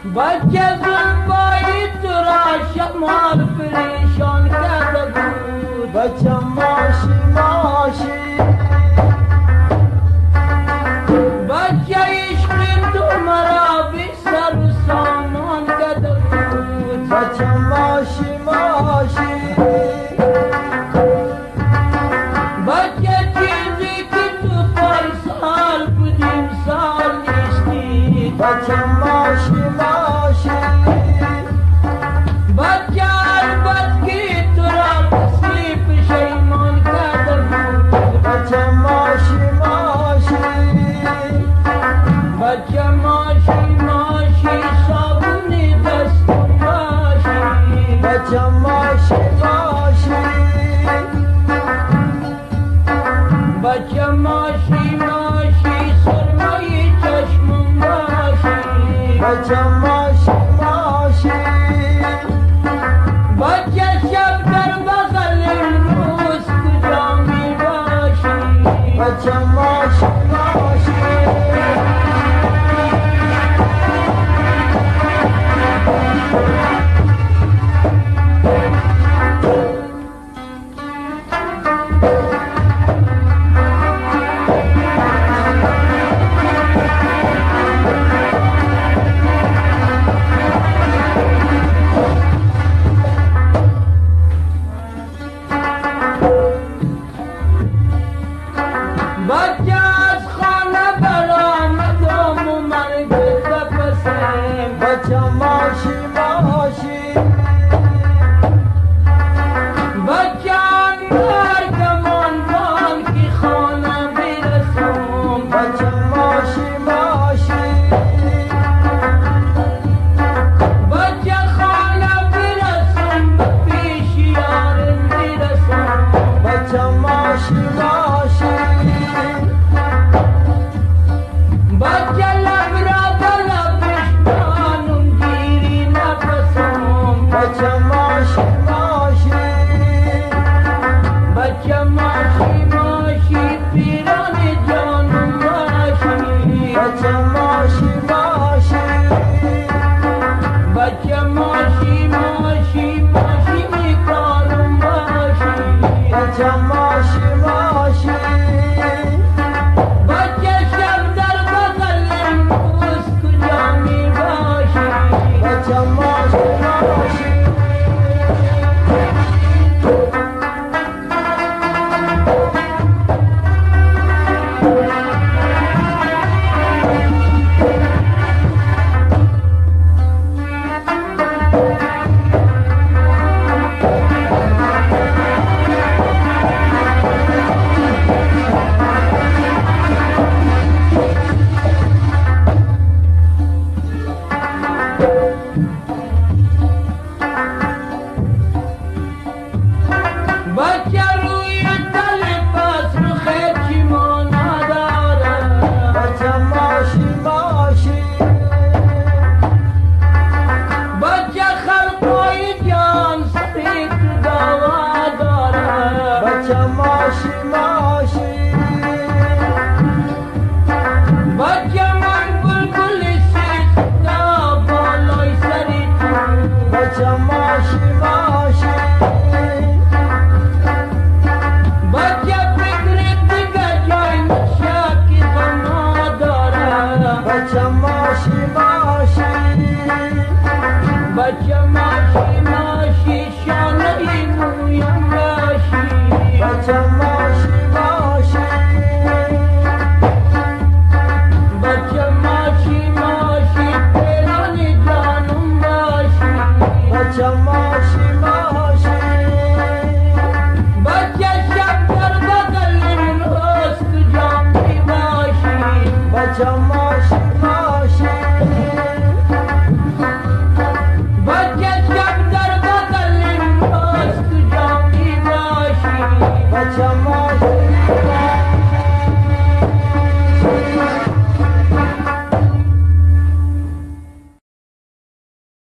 بچه زلفای تو را شمال پریشان کرده بود. بچه ماشی ماشی بچه عشق تو مرا بی سر و سامان کرده بود. بچه ماشی ماشی بچه چیزی که تو پای سال بودیم سال نیستی. بچه ماشی ماشی بچه البته که تو را کسی پشیمان کرده بود. بچه ماشی ماشی بچه ماشی ماشی صابونی دستون باشی. بچه ماشی ماشی بچه ماشی ماشی سرمای چشمون باشی. بچه ماشی ماشی بچه شب در بغل روز کجا می باشی. بچه ماشی ماشی بچه از خانه برآمدم و من گفته پسم. بچه ماشی ماشی بچه مرگمان بان که خانه برسم. بچه ماشی ماشی بچه خانه برسم به پیش یارم برسم. بچه ماشی ماشی بچه لب را به لبش دانم گیری نفسم. بچه ماشی ماشی بچه ماشی ماشی پیران جانم باشی. بچه ماشی ماشی بچه ماشی ماشی ماشی میکارم باشی. بچه ماشی ماشی بچه شب در بغل روز کجا می باشی. بچه ماشی ماشی بچه روی تل پس رو خیلی ما نداره. بچه ماشی ماشی بچه خلقای جان سری تو دوا داره. بچه ماشی ماشی بچه من بلبل سیختا بالای سری تو. بچه ماشی ماشی بچه فکر دیگه جای نشه که غم نداره. بچه ماشی ماشی بچه ماشی ماشی شانه مویم باشی. بچه ماشی ماشی بچه ماشی ماشی پیران جانم باشی. بچه ماشی ماشی بچه شب در بغل روز کجا می باشی. بچه ماشی